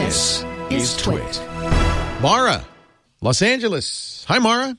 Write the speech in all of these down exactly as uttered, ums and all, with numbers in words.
This is Twit. Mara, Los Angeles. Hi, Mara.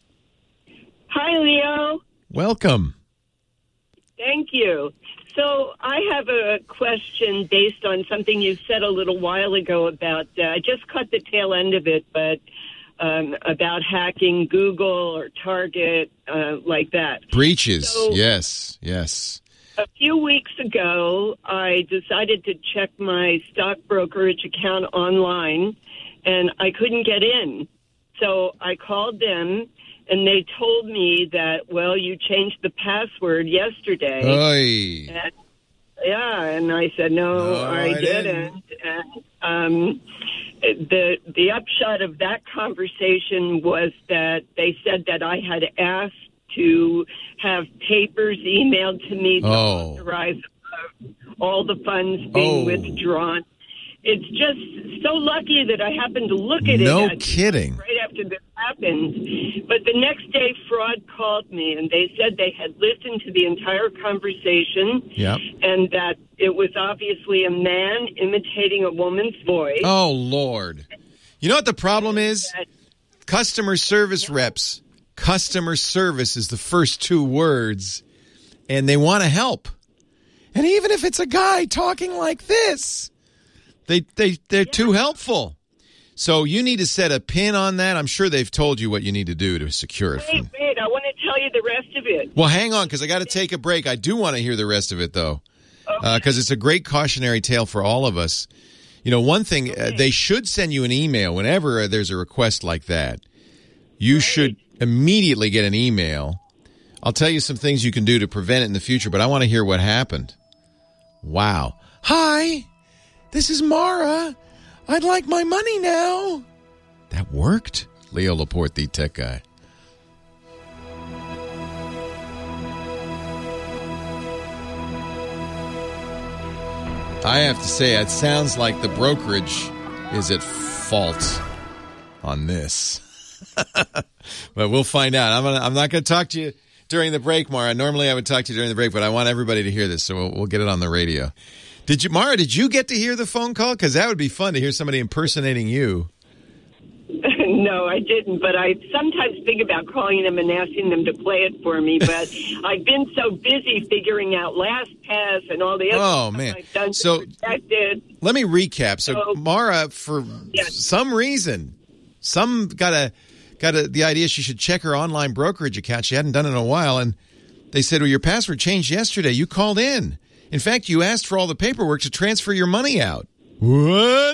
Hi, Leo. Welcome. Thank you. So I have a question based on something you said a little while ago about, uh, I just caught the tail end of it, but um, about hacking Google or Target, uh, like that. Breaches. So, yes, yes. A few weeks ago, I decided to check my stock brokerage account online, and I couldn't get in. So I called them, and they told me that, well, you changed the password yesterday. Oy. And, yeah, and I said, no, no I, I didn't. didn't. And um, the the upshot of that conversation was that they said that I had asked to have papers emailed to me to oh. authorize uh, all the funds being oh. withdrawn. It's just so lucky that I happened to look at no it. No kidding. Right after this happened. But the next day, Fraud called me, and they said they had listened to the entire conversation, yep. and that it was obviously a man imitating a woman's voice. Oh, Lord. You know what the problem is? That, Customer service yeah. reps. Customer service is the first two words, and they want to help. And even if it's a guy talking like this, they, they, they're yeah. too helpful. So you need to set a pin on that. I'm sure they've told you what you need to do to secure it. Wait, from... wait, I want to tell you the rest of it. Well, hang on, because I got to take a break. I do want to hear the rest of it, though, because okay. uh, it's a great cautionary tale for all of us. You know, one thing, okay. uh, they should send you an email whenever uh, there's a request like that. You right. should immediately get an email. I'll tell you some things you can do to prevent it in the future, but I want to hear what happened. Wow. Hi, this is Mara. I'd like my money now. That worked? Leo Laporte, the tech guy. I have to say, it sounds like the brokerage is at fault on this. But we'll find out. I'm, gonna, I'm not going to talk to you during the break, Mara. Normally I would talk to you during the break, but I want everybody to hear this, so we'll, we'll get it on the radio. Did you, Mara, did you get to hear the phone call? Because that would be fun to hear somebody impersonating you. No, I didn't, but I sometimes think about calling them and asking them to play it for me, but I've been so busy figuring out LastPass and all the other oh, stuff man. I've done so, to protect it. Let me recap. So, so Mara, for yes. some reason, some got a got a, the idea she should check her online brokerage account. She hadn't done it in a while, and they said, well, your password changed yesterday. You called in. In fact, you asked for all the paperwork to transfer your money out. What?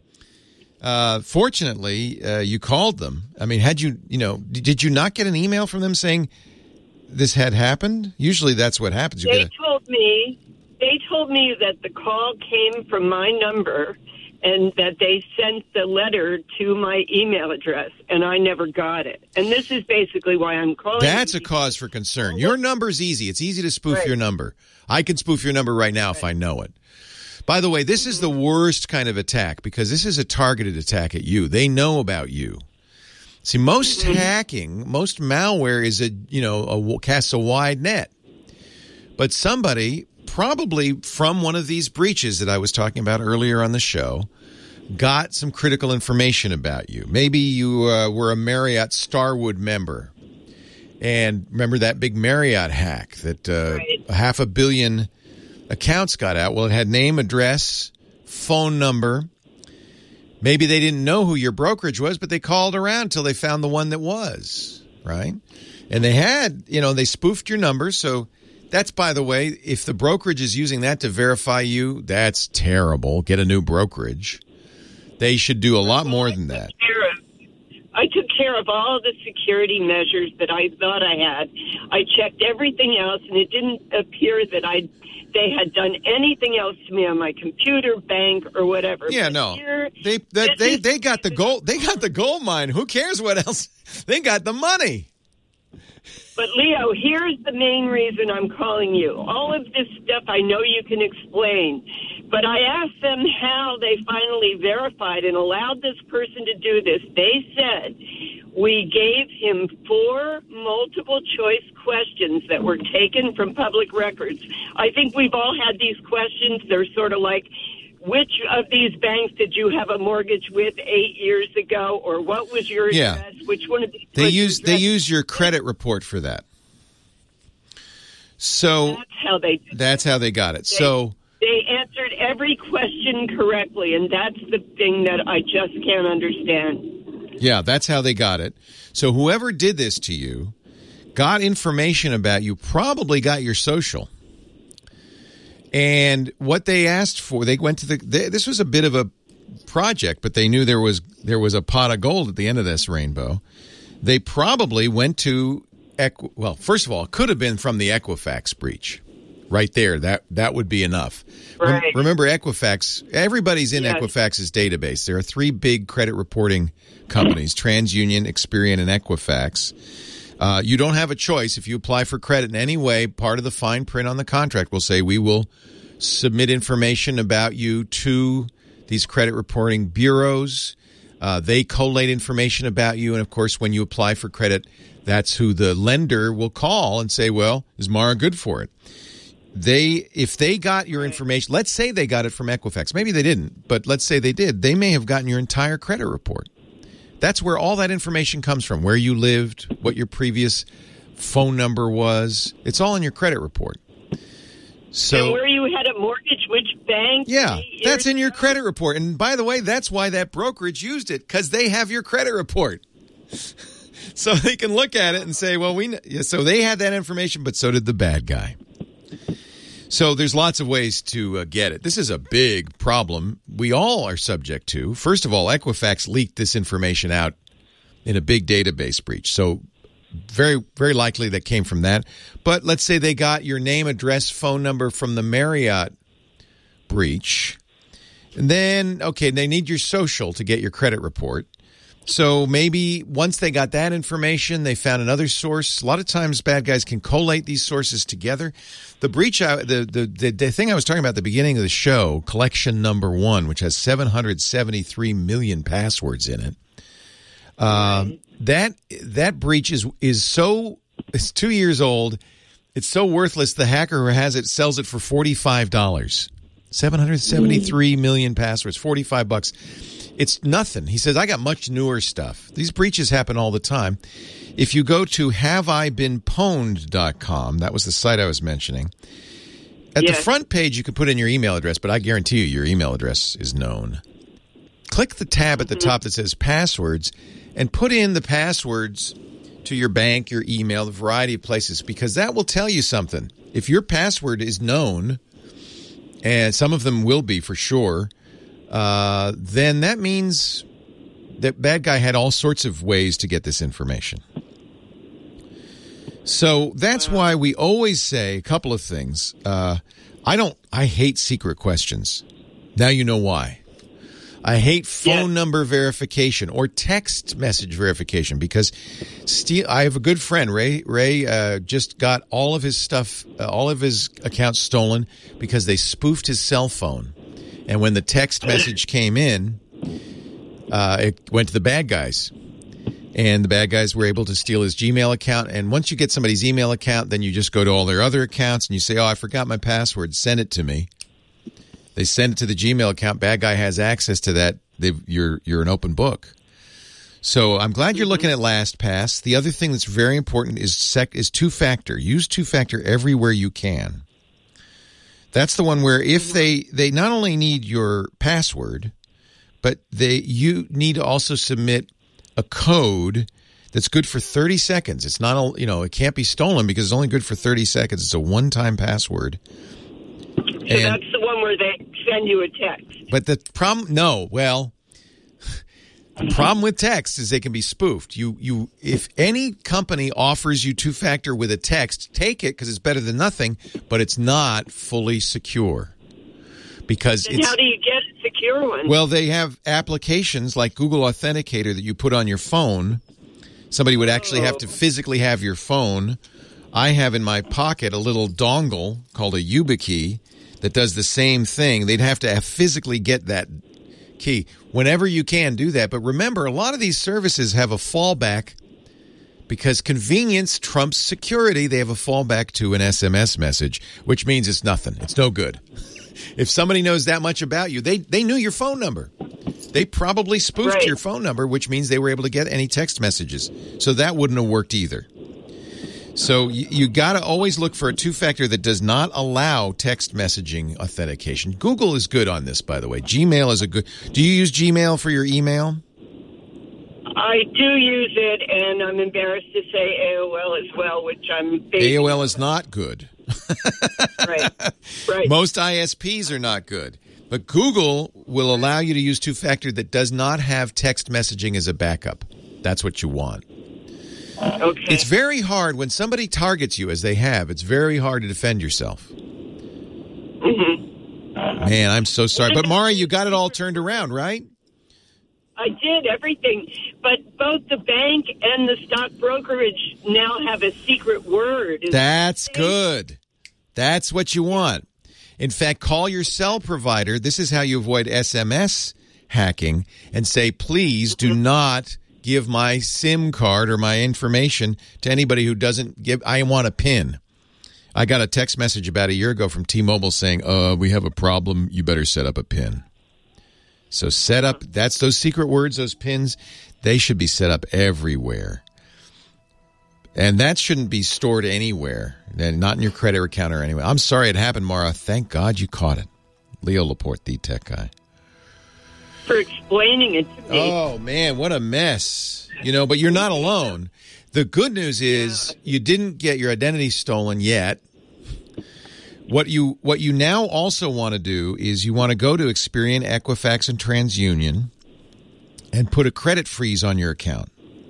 Uh, fortunately, uh, you called them. I mean, had you, you know, did you not get an email from them saying this had happened? Usually that's what happens. You they get a- told me, they told me that the call came from my number and that they sent the letter to my email address, and I never got it. And this is basically why I'm calling. That's a cause for concern. Your number's easy. It's easy to spoof right. your number. I can spoof your number right now right. if I know it. By the way, this is the worst kind of attack because this is a targeted attack at you. They know about you. See, most hacking, most malware is a, you know, a, casts a wide net. But somebody, probably from one of these breaches that I was talking about earlier on the show, got some critical information about you. Maybe you uh, were a Marriott Starwood member. And remember that big Marriott hack that uh, right. half a billion accounts got out? Well, it had name, address, phone number. Maybe they didn't know who your brokerage was, but they called around until they found the one that was, right? And they had, you know, they spoofed your number. So that's, by the way, if the brokerage is using that to verify you, that's terrible. Get a new brokerage. They should do a lot more than that. I took care of all the security measures that I thought I had. I checked everything else, and it didn't appear that I they had done anything else to me on my computer, bank, or whatever. Yeah, but no, here, they they they, they got the gold. They got the gold mine. Who cares what else? They got the money. But Leo, here's the main reason I'm calling you. All of this stuff I know you can explain, but I asked them how they finally verified and allowed this person to do this. They said, we gave him four multiple choice questions that were taken from public records. I think we've all had these questions. They're sort of like which of these banks did you have a mortgage with eight years ago, or what was your Yeah. address? Which one of these? They was your use they address? use your credit report for that. So That's how they did. that's how they got it. They, So they answered every question correctly, and that's the thing that I just can't understand. yeah, that's how they got it. So whoever did this to you got information about you, probably got your social. And what they asked for, they went to the they, this was a bit of a project, but they knew there was there was a pot of gold at the end of this rainbow. They probably went to Equ- well, first of all, it could have been from the Equifax breach. Right there, that that would be enough. Rem- Right. remember Equifax, everybody's in Yes. Equifax's database. There are three big credit reporting companies, TransUnion, Experian, and Equifax. Uh, you don't have a choice. If you apply for credit in any way, part of the fine print on the contract will say we will submit information about you to these credit reporting bureaus. Uh, they collate information about you. And, of course, when you apply for credit, that's who the lender will call and say, well, is Mara good for it? They, if they got your information, let's say they got it from Equifax. Maybe they didn't, but let's say they did. They may have gotten your entire credit report. That's where all that information comes from, where you lived, what your previous phone number was. It's all in your credit report. So, and where you had a mortgage, which bank? yeah, eight years that's in your ago? credit report. And by the way, that's why that brokerage used it, because they have your credit report. So they can look at it and say, well, we kn-. Yeah, so they had that information, but so did the bad guy. So there's lots of ways to uh, get it. This is a big problem we all are subject to. First of all, Equifax leaked this information out in a big database breach. So very, very likely that came from that. But let's say they got your name, address, phone number from the Marriott breach. And then, okay, they need your social to get your credit report. So maybe once they got that information, they found another source. A lot of times bad guys can collate these sources together. The breach, I, the, the, the, the thing I was talking about at the beginning of the show, collection number one, which has seven hundred seventy-three million passwords in it, um, that that breach is is so, it's two years old, it's so worthless, the hacker who has it sells it for forty-five dollars. seven hundred seventy-three million passwords, forty-five bucks. It's nothing. He says, I got much newer stuff. These breaches happen all the time. If you go to have I been pwned dot com, that was the site I was mentioning. At Yes. the front page, you can put in your email address, but I guarantee you your email address is known. Click the tab at the top that says passwords and put in the passwords to your bank, your email, the variety of places, because that will tell you something. If your password is known, and some of them will be for sure, uh, then that means that bad guy had all sorts of ways to get this information. So that's why we always say a couple of things. Uh, I don't. I hate secret questions. Now you know why. I hate phone Yeah. number verification or text message verification because Steve, I have a good friend, Ray. Ray uh, just got all of his stuff, uh, all of his accounts stolen because they spoofed his cell phone. And when the text message came in, uh, it went to the bad guys. And the bad guys were able to steal his Gmail account. And once you get somebody's email account, then you just go to all their other accounts and you say, oh, I forgot my password. Send it to me. They send it to the Gmail account. Bad guy has access to that. They've, you're you're an open book. So I'm glad you're looking at LastPass. The other thing that's very important is sec, is two-factor. Use two-factor everywhere you can. That's the one where if they, they not only need your password, but they you need to also submit a code that's good for thirty seconds. It's not, a, you know, it can't be stolen because it's only good for thirty seconds. It's a one-time password. So And- that's the one where they send you a text. But the problem, no, well, the problem with text is they can be spoofed. You, you, if any company offers you two-factor with a text, take it because it's better than nothing, but it's not fully secure because Then it's. how do you get a secure one? Well, they have applications like Google Authenticator that you put on your phone. Somebody would actually have to physically have your phone. I have in my pocket a little dongle called a YubiKey that does the same thing. They'd have to have physically get that key. Whenever you can, do that. But remember, a lot of these services have a fallback because convenience trumps security. They have a fallback to an S M S message, which means it's nothing. It's no good. If somebody knows that much about you, they, they knew your phone number. They probably spoofed right. your phone number, which means they were able to get any text messages. So that wouldn't have worked either. So you, you got to always look for a two-factor that does not allow text messaging authentication. Google is good on this, by the way. Gmail is a good... Do you use Gmail for your email? I do use it, and I'm embarrassed to say A O L as well, which I'm... A O L is not good. Right, right. Most I S Ps are not good. But Google will allow you to use two-factor that does not have text messaging as a backup. That's what you want. Okay. It's very hard when somebody targets you, as they have. It's very hard to defend yourself. Mm-hmm. Man, I'm so sorry. But, Mara, you got it all turned around, right? I did everything, but both the bank and the stock brokerage now have a secret word. That's good. That's what you want. In fact, call your cell provider. This is how you avoid S M S hacking, and say, please do not give my SIM card or my information to anybody who doesn't give. I want a PIN. I got a text message about a year ago from T-Mobile saying, uh, we have a problem. You better set up a PIN. So set up, that's those secret words, those pins, they should be set up everywhere. And that shouldn't be stored anywhere, not in your credit account or anywhere. I'm sorry it happened, Mara. Thank God you caught it. Leo Laporte, the tech guy. For explaining it to me. Oh, man, what a mess. You know, but you're not alone. The good news is you didn't get your identity stolen yet. What you what you now also want to do is you want to go to Experian, Equifax, and TransUnion and put a credit freeze on your account.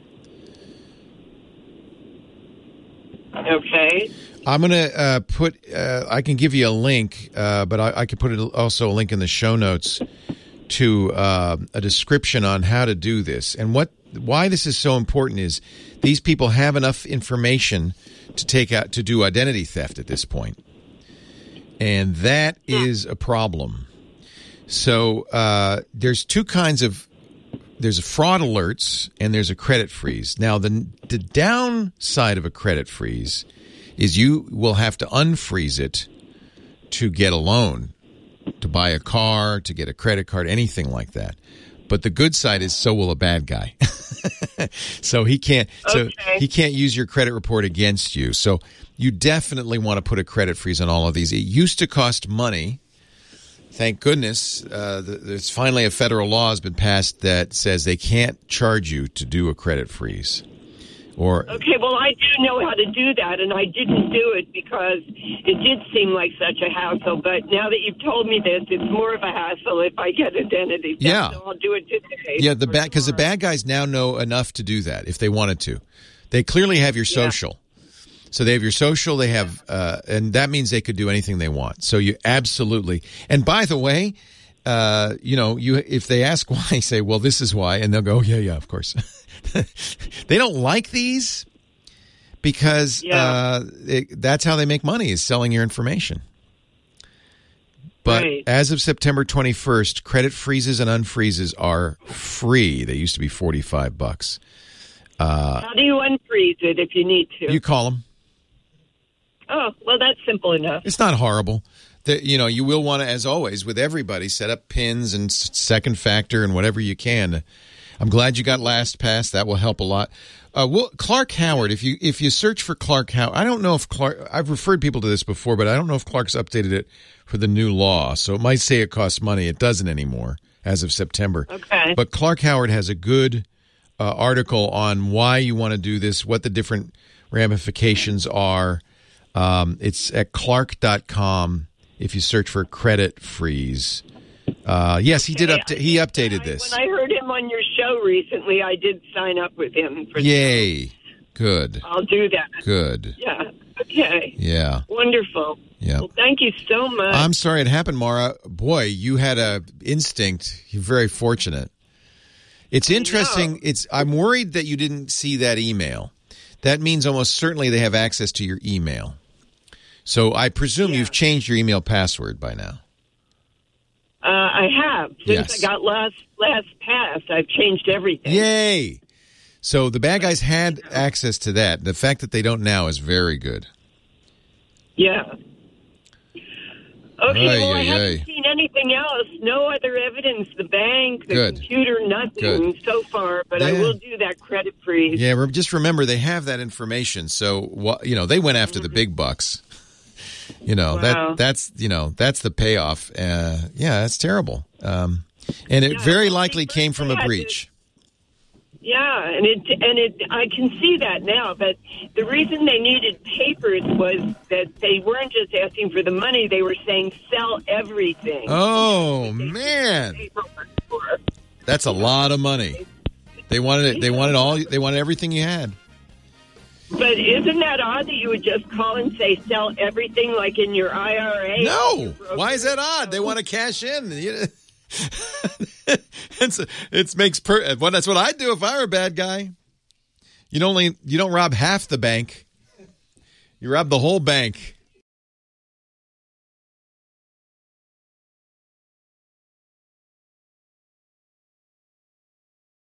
Okay. I'm going to uh, put uh, – I can give you a link, uh, but I, I could put it also a link in the show notes to uh, a description on how to do this. And what why this is so important is these people have enough information to take out to do identity theft at this point. And that is a problem. So uh, there's two kinds of there's a fraud alerts and there's a credit freeze. Now, the the downside of a credit freeze is you will have to unfreeze it to get a loan, to buy a car, to get a credit card, anything like that. But the good side is so will a bad guy. So he can't so okay. he can't use your credit report against you. So you definitely want to put a credit freeze on all of these. It used to cost money. Thank goodness uh, there's finally a federal law has been passed that says they can't charge you to do a credit freeze. Or okay, well, I do know how to do that, and I didn't do it because it did seem like such a hassle. But now that you've told me this, it's more of a hassle if I get identity theft. Yeah. So I'll do it today. Yeah, the bad because the bad guys now know enough to do that if they wanted to. They clearly have your social. Yeah. So they have your social, they have, uh, and that means they could do anything they want. So you absolutely, and by the way, uh, you know, you if they ask why, say, well, this is why, and they'll go, yeah, yeah, of course. They don't like these because yeah. uh, it, that's how they make money is selling your information. But right. as of September twenty-first, credit freezes and unfreezes are free. They used to be forty-five bucks. Uh, how do you unfreeze it if you need to? You call them. Oh, well, that's simple enough. It's not horrible. The, you know, you will want to, as always, with everybody, set up pins and second factor and whatever you can. I'm glad you got LastPass. That will help a lot. Uh, well, Clark Howard, if you if you search for Clark Howard, I don't know if Clark, I've referred people to this before, but I don't know if Clark's updated it for the new law. So it might say it costs money. It doesn't anymore as of September. Okay. But Clark Howard has a good uh, article on why you want to do this, what the different ramifications are. Um, it's at clark dot com if you search for credit freeze. Uh, yes, he did. Upda- he updated this. When I heard him on your show recently, I did sign up with him. For Yay! That. Good. I'll do that. Good. Yeah. Okay. Yeah. Wonderful. Yeah. Well, thank you so much. I'm sorry it happened, Mara. Boy, you had a instinct. You're very fortunate. It's interesting. It's. I'm worried that you didn't see that email. That means almost certainly they have access to your email. So I presume yeah. you've changed your email password by now. Uh, I have. Since yes. I got last last pass, I've changed everything. Yay! So the bad guys had access to that. The fact that they don't now is very good. Yeah. Okay, Ay, well, I ay, haven't ay. seen anything else. No other evidence. The bank, the Good. computer, nothing Good. so far. But I Yeah. will do that credit freeze. Yeah, re- just remember they have that information. So, wha- you know, they went after the big bucks. You know, Wow. that that's, you know, that's the payoff. Uh, yeah, that's terrible. Um, and it Yeah, very well, likely they came first from a had breach. Yeah, and it and it I can see that now. But the reason they needed papers was that they weren't just asking for the money; they were saying sell everything. Oh, man. Paperwork for. That's a lot of money. They wanted it. They wanted all. They wanted everything you had. But isn't that odd that you would just call and say sell everything like in your I R A? No. Why is that odd? They want to cash in. You- it's it makes per. Well, that's what I'd do if I were a bad guy. You don't only you don't rob half the bank. You rob the whole bank.